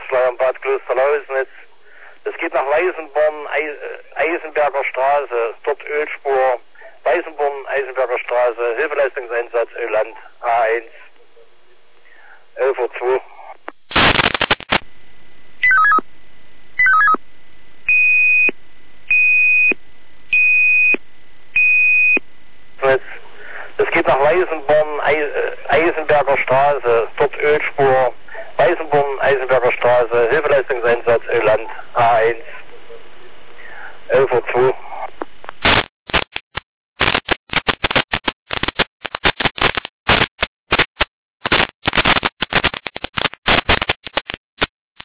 Ortsflyer Bad Klosterlausnitz. Es geht nach Weißenborn, Eisenberger Straße, dort Ölspur, Weißenborn, Eisenberger Straße, Hilfeleistungseinsatz Öland, A1, 11:02 Uhr. Es geht nach Weißenborn, Eisenberger Straße, dort Ölspur, Weißenborn, Eisenberger Straße, Hilfeleistungseinsatz Öland, A1, 11:02 Uhr.